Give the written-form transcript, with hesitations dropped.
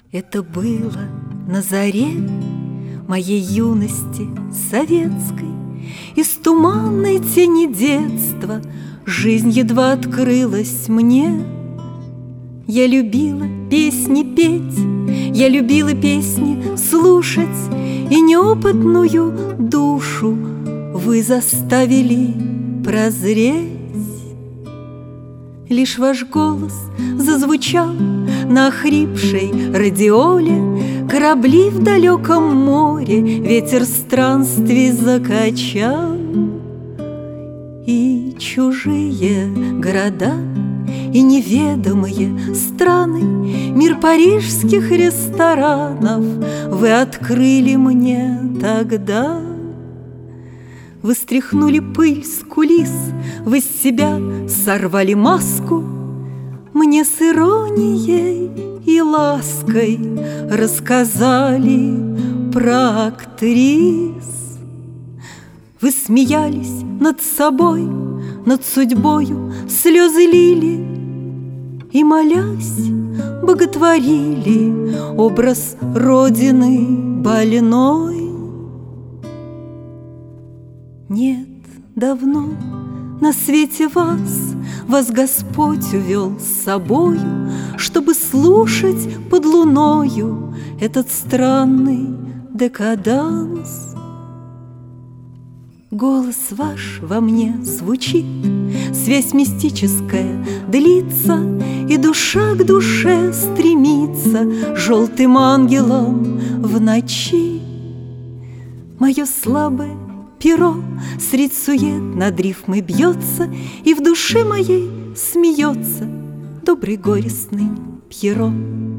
Это было на заре моей юности советской. Из туманной тени детства жизнь едва открылась мне. Я любила песни петь, я любила песни слушать, и неопытную душу вы заставили прозреть. Лишь ваш голос зазвучал на охрипшей радиоле, корабли в далеком море ветер странствий закачал. И чужие города, и неведомые страны, мир парижских ресторанов вы открыли мне тогда. Вы стряхнули пыль с кулис, вы с себя сорвали маску, мне с иронией и лаской рассказали про актрис. Вы смеялись над собой, над судьбою, слезы лили и, молясь, боготворили образ родины больной. Нет, давно на свете вас Господь увел с собою, чтобы слушать под луною этот странный декаданс. Голос ваш во мне звучит, связь мистическая длится, и душа к душе стремится желтым ангелом в ночи. Мое слабое перо средь сует над рифмой бьется, и в душе моей смеется добрый горестный Пьеро.